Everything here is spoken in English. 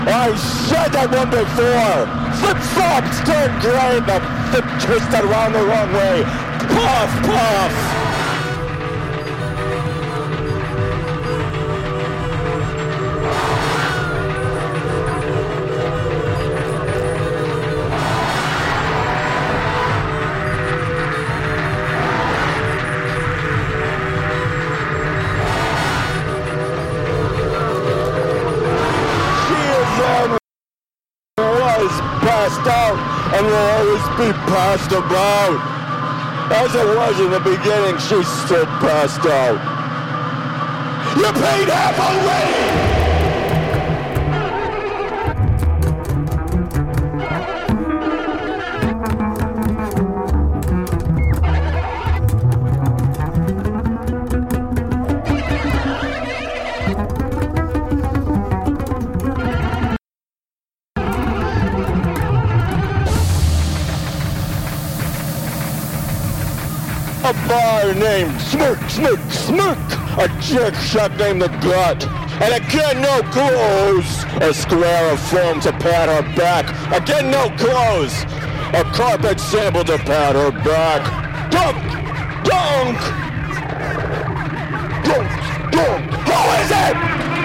I said that one before. Flip-flops turn gray, the flip twisted around the wrong way. Puff, puff. Passed out and will always be passed about. As it was in the beginning, she's still passed out. You paid half already! A bar named Smirk, Smirk, Smirk. A jerk shot named The Gut. And again, no clothes. A square of foam to pat her back. Again, no clothes. A carpet sample to pat her back. Dunk! Dunk! Dunk! Dunk! Who is it?